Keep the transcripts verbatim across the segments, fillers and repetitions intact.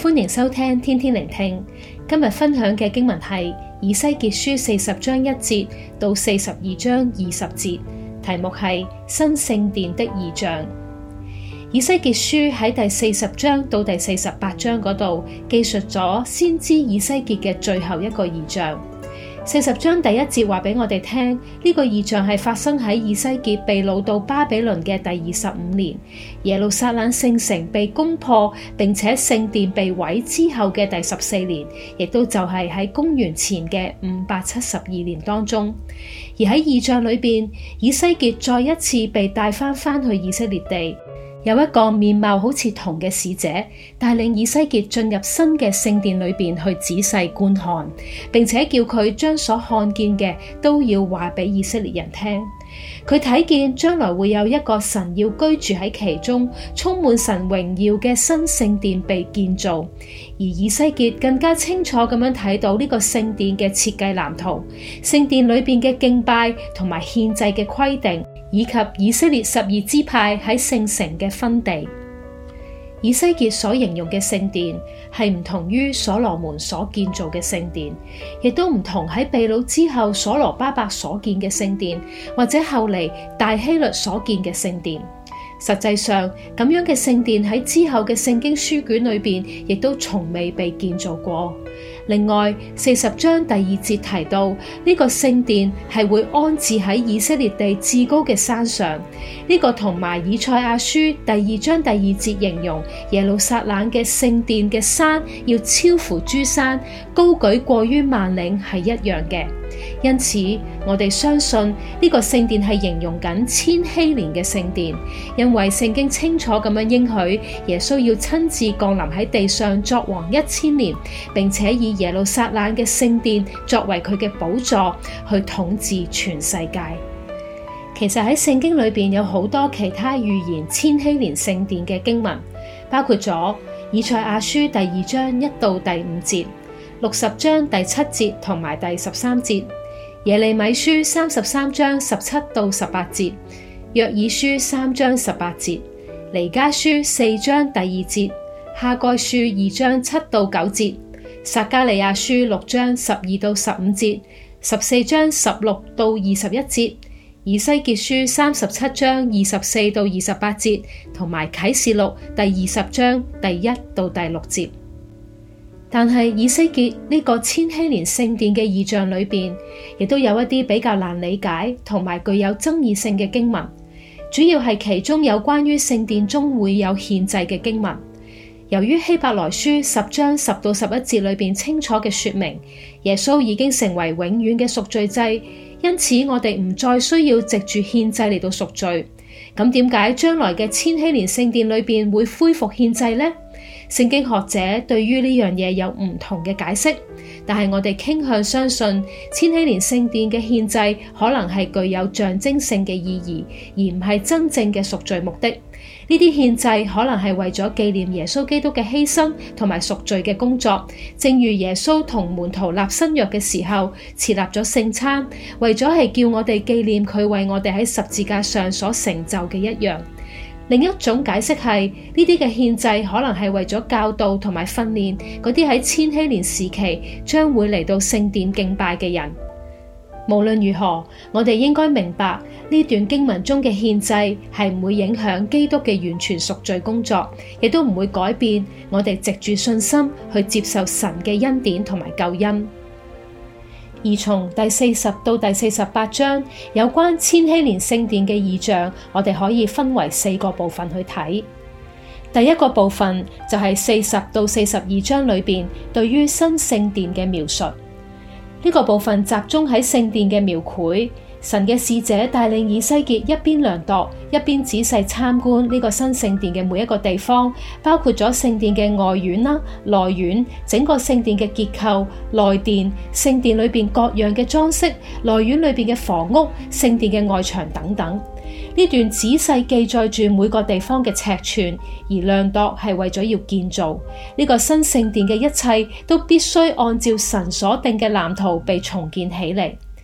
歡迎收聽天天靈聽。今日分享嘅經文係以西結書四十章一節到四十二章二十節，題目係新聖殿的異象。以西結書喺第四十章到第四十八章嗰度記述咗先知以西結嘅最後一個異象。四十章第一節話俾我哋聽，呢個異象係發生喺以西結被擄到巴比倫嘅第二十五年，耶路撒冷聖城被攻破，並且聖殿被毀之後嘅第十四年，亦都就係喺公元前嘅五百七十二年當中。而喺異象裏邊，以西結再一次被帶翻翻去以色列地。有一個面貌好似銅嘅使者帶領以西結進入新嘅聖殿裏邊去仔細觀看，並且叫佢將所看見嘅都要話俾以色列人聽。佢睇見將來會有一個神要居住喺其中，充滿神榮耀嘅新聖殿被建造。而以西結更加清楚咁樣睇到呢個聖殿嘅設計藍圖，聖殿裏邊嘅敬拜同埋獻祭嘅規定，以及以色列十二支派喺聖城嘅分地。以西結所形容嘅聖殿係唔同於所羅門所建造嘅聖殿，亦都唔同喺被擄之後所羅巴伯所建嘅聖殿，或者後嚟大希律所建嘅聖殿。實際上，咁樣嘅聖殿喺之後嘅聖經書卷裏邊，亦都從未被建造過。另外，四十章第二節提到呢、這個聖殿係會安置喺以色列地至高嘅山上，呢、這個同埋以賽亞書第二章第二節形容耶路撒冷嘅聖殿嘅山要超乎諸山，高舉過於萬嶺係一樣嘅。因此，我哋相信呢個聖殿係形容緊千禧年嘅聖殿，因為聖經清楚咁樣應許耶穌要親自降臨喺地上作王一千年，並且以耶路撒冷嘅聖殿作為佢嘅寶座去統治全世界。其實喺聖經裏邊有好多其他預言千禧年聖殿嘅經文，包括咗以賽亞書第二章一到第五節、六十章第七節同埋第十三節、耶利米書三十三章十七到十八節、約珥書三章十八節、彌迦書四章第二節、哈該書二章七到九節、撒迦利亞書六章十二到十五節、十四章十六到二十一節、以西結書三十七章二十四到二十八節，同埋啟示錄第二十章第一到第六節。但係以西結呢個千禧年聖殿嘅異象裏邊，亦都有一啲比較難理解同埋具有爭議性嘅經文，主要係其中有關於聖殿中會有獻祭嘅經文。由於希伯來書十章十到十一節裏邊清楚嘅說明，耶穌已經成為永遠嘅贖罪祭，因此我哋唔再需要藉住獻祭嚟到贖罪。咁點解將來嘅千禧年聖殿裏邊會恢復獻祭呢？聖經學者對於呢樣嘢有唔同嘅解釋，但係我哋傾向相信千禧年聖殿嘅獻祭可能係具有象徵性嘅意義，而唔係真正嘅贖罪目的。呢啲獻祭可能係為咗紀念耶穌基督嘅犧牲同埋贖罪嘅工作，正如耶穌同門徒立新約嘅時候設立咗聖餐，為咗係叫我哋紀念佢為我哋喺十字架上所成就嘅一樣。另一種解釋係呢啲嘅獻祭可能係為咗教導同埋訓練嗰啲喺千禧年時期將會嚟到聖殿敬拜嘅人。無論如何，我哋應該明白呢段經文中嘅獻祭係唔會影響基督嘅完全贖罪工作，亦都唔會改變我哋藉住信心去接受神嘅恩典同埋救恩。而從第四十到第四十八章有關千禧年聖殿嘅異象，我哋可以分為四個部分去睇。第一個部分就係四十到四十二章裏邊對於新聖殿嘅描述。呢個部分集中喺聖殿嘅描繪，神嘅使者帶領以西結一邊量度，一邊仔細參觀呢個新聖殿嘅每一個地方，包括咗聖殿嘅外院啦、內院、整個聖殿嘅結構、內殿、聖殿裏邊各樣嘅裝飾、內院裏邊嘅房屋、聖殿嘅外牆等等。呢段仔細記載住每個地方嘅尺寸，而量度係為咗要建造呢個新聖殿嘅一切都必須按照神所定嘅藍圖被重建起嚟。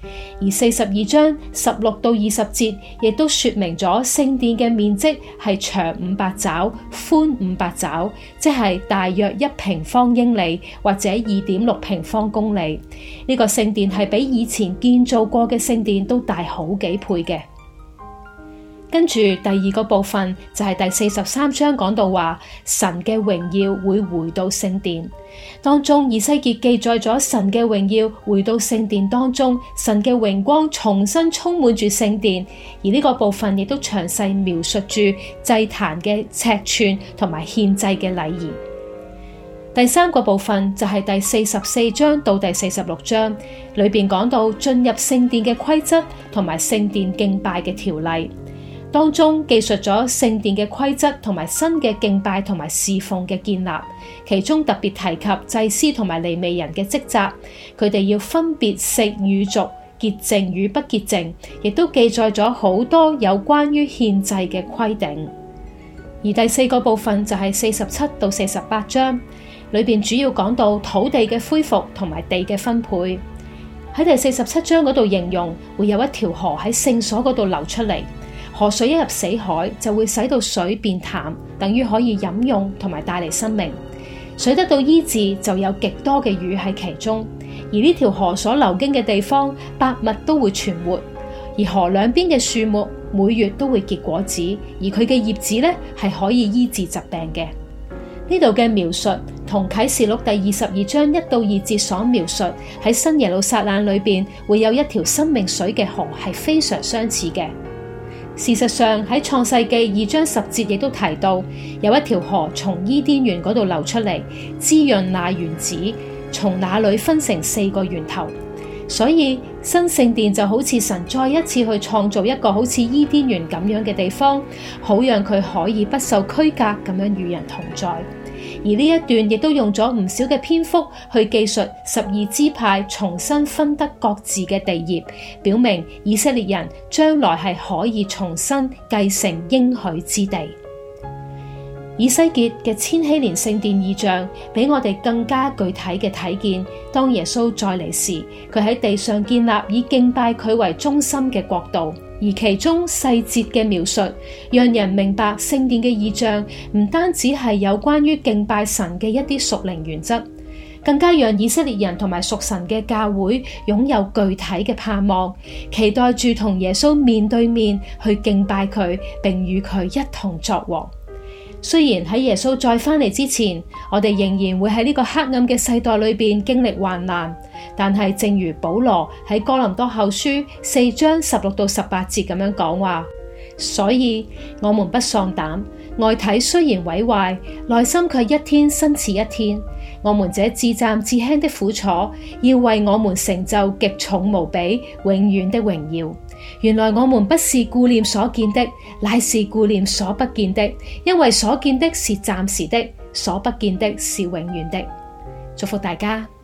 而四十二章十六到二十節亦都說明咗聖殿嘅面積係長五百肘，寬五百肘，即係大約一平方英里或者二點六平方公里。呢個聖殿係比以前建造過嘅聖殿都大好幾倍嘅。跟住第二個部分就係第四十三章講到話神嘅榮耀會回到聖殿當中，以西結記載咗神嘅榮耀回到聖殿當中，神嘅榮光重新充滿住聖殿，而呢個部分亦都詳細描述住祭壇嘅尺寸同埋獻祭嘅禮儀。第三個部分就係第四十四章到第四十六章，裏邊講到進入聖殿嘅規則同埋聖殿敬拜嘅條例。當中記述咗聖殿嘅規則同埋新嘅敬拜同埋侍奉嘅建立，其中特別提及祭司同埋利未人嘅職責，佢哋要分別食與俗、潔淨與不潔淨，亦都記載咗好多有關於獻祭嘅規定。而第四個部分就係四十七到四十八章，裏邊主要講到土地嘅恢復同埋地嘅分配。喺第四十七章嗰度形容會有一條河喺聖所嗰度流出嚟。河水一入死海，就會使到水變淡，等於可以飲用同埋帶嚟生命。水得到醫治，就有極多嘅魚喺其中。而呢條河所流經嘅地方，百物都會存活。而河兩邊嘅樹木每月都會結果子，而佢嘅葉子咧係可以醫治疾病嘅。呢度嘅描述同啟示錄第二十二章一到二節所描述喺新耶路撒冷裏邊會有一條生命水嘅河係非常相似嘅。事實上喺創世記二章十節亦都提到，有一條河從伊甸園嗰度流出嚟，滋潤那園子，從那裏分成四個源頭。所以新聖殿就好似神再一次去創造一個好似伊甸園咁樣嘅地方，好讓佢可以不受區隔咁樣與人同在。而呢一段亦都用咗唔少嘅篇幅去記述十二支派重新分得各自嘅地業，表明以色列人將來係可以重新繼承應許之地。以西結嘅千禧年聖殿異象比我哋更加具體嘅睇見，當耶穌再嚟時，佢喺地上建立以敬拜佢為中心嘅國度，而其中細節嘅描述，讓人明白聖殿嘅異象唔單止係有關於敬拜神嘅一啲屬靈原則，更加讓以色列人同埋屬神嘅教會擁有具體嘅盼望，期待住同耶穌面對面去敬拜佢，並與佢一同作王。雖然喺耶穌再返嚟之前，我哋仍然會喺呢個黑暗嘅世代裏邊經歷患難，但係正如保羅喺哥林多後書四章十六到十八節咁樣講話，所以我們不喪膽，外體雖然毀壞，內心卻一天新似一天。我們這至暫至輕的苦楚，要為我們成就極重無比、永遠的榮耀。原來我們不是顧念所見的，乃是顧念所不見的，因為所見的是暫時的，所不見的是永遠的。祝福大家。